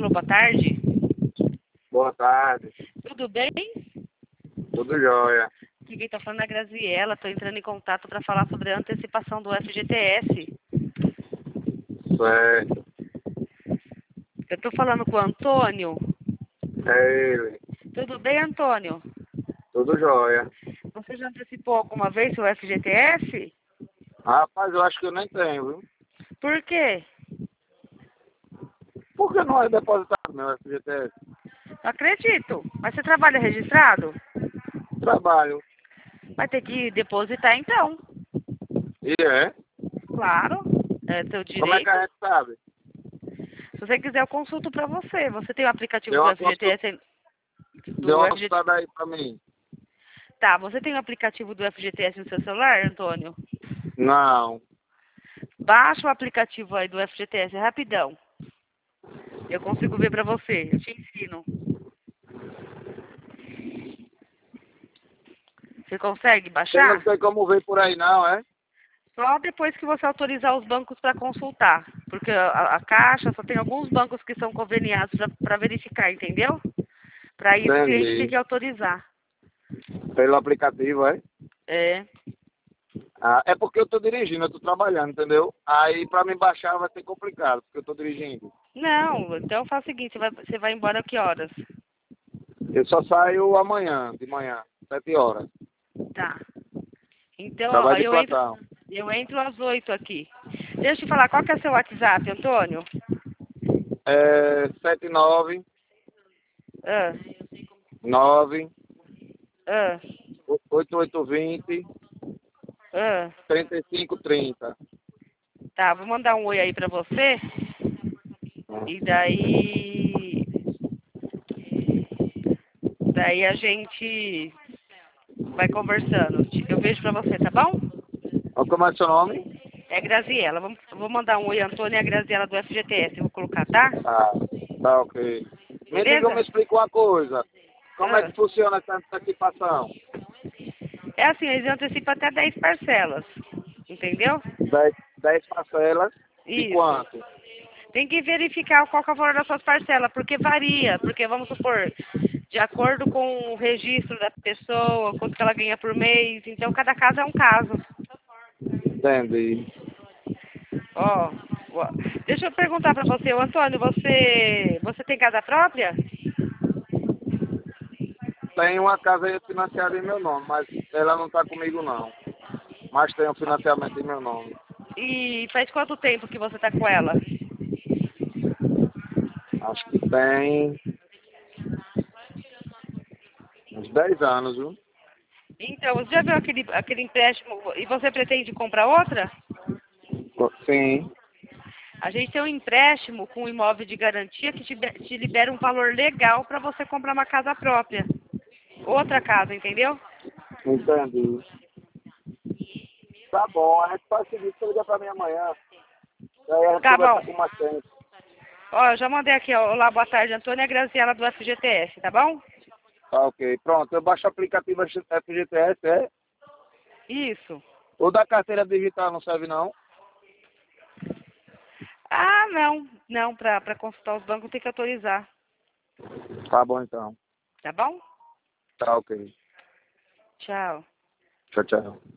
Alô, boa tarde. Boa tarde. Tudo bem? Tudo jóia. Aqui quem tá falando é a Graziela. Tô entrando em contato para falar sobre a antecipação do FGTS. Certo. Eu tô falando com o Antônio. É ele. Tudo bem, Antônio? Tudo jóia. Você já antecipou alguma vez seu FGTS? Rapaz, eu acho que eu nem tenho, viu? Por quê? Por que não é depositado meu FGTS? Não acredito. Mas você trabalha registrado? Trabalho. Vai ter que depositar então. E é? Claro. É seu Como é que direito. a gente sabe? Se você quiser, eu consulto para você. Você tem o aplicativo Deu do uma consulta, FGTS? deu Do uma FGTS? consultada aí pra mim. Tá, você tem o aplicativo do FGTS no seu celular, Antônio? Não. Baixa o aplicativo aí do FGTS, é rapidão. Eu consigo ver pra você, eu te ensino. Você consegue Você não baixar? tem como ver por aí não, é? Só depois que você autorizar os bancos para consultar. Porque a Caixa só tem alguns bancos que são conveniados para verificar, entendeu? Para isso que a gente tem Entendi. que autorizar. Pelo aplicativo, é? É. É porque eu tô dirigindo, eu tô trabalhando, entendeu? Aí pra me baixar vai ser complicado, porque eu tô dirigindo. Não, então faz o seguinte, você vai embora que horas? Eu só saio amanhã, de manhã, 7 horas. Tá. Então, ó, Trabalho de plantão. eu entro às 8 aqui. Deixa eu te falar, qual que é seu WhatsApp, Antônio? É 79 Ah, 9 ah, 8820 ah. 3530. Tá, vou mandar um oi aí pra você. E daí a gente vai conversando. Eu vejo pra você, tá bom? Como é seu nome? É Graziela. Vou mandar um oi, Antônio, e a Graziela do FGTS. Eu vou colocar, tá? Ah, tá ok. Me diga, Beleza? me explica uma coisa. Como é Ah. que funciona essa antecipação? É assim, eles antecipam até 10 parcelas. Entendeu? 10 parcelas de Isso. quanto? Tem que verificar qual que é o valor das suas parcelas, porque varia. Porque, vamos supor, de acordo com o registro da pessoa, quanto que ela ganha por mês. Então, cada caso é um caso. Entendi. Ó, ó, deixa eu perguntar pra você, ô Antônio, você tem casa própria? Tem uma casa aí financiada em meu nome, mas ela não está comigo não. Mas tem um financiamento em meu nome. E faz quanto tempo que você tá com ela? Acho que tem uns 10 anos, viu? Então, você já viu aquele empréstimo e você pretende comprar outra? Sim. A gente tem um empréstimo com imóvel de garantia que te libera um valor legal para você comprar uma casa própria. Outra casa, entendeu? Entendi. Tá bom, a gente faz o seguinte, você liga pra mim amanhã. Aí a gente Tá bom. conversa com mais tempo. Ó, eu já mandei aqui, ó. Olá, boa tarde, Antônia Graziela do FGTS, tá bom? Tá ok. Pronto, eu baixo o aplicativo FGTS, é? Isso. O da carteira digital não serve não? Ah, não. Não, pra consultar os bancos tem que autorizar. Tá bom então. Tá bom? Tá ok. Tchau. Tchau, tchau.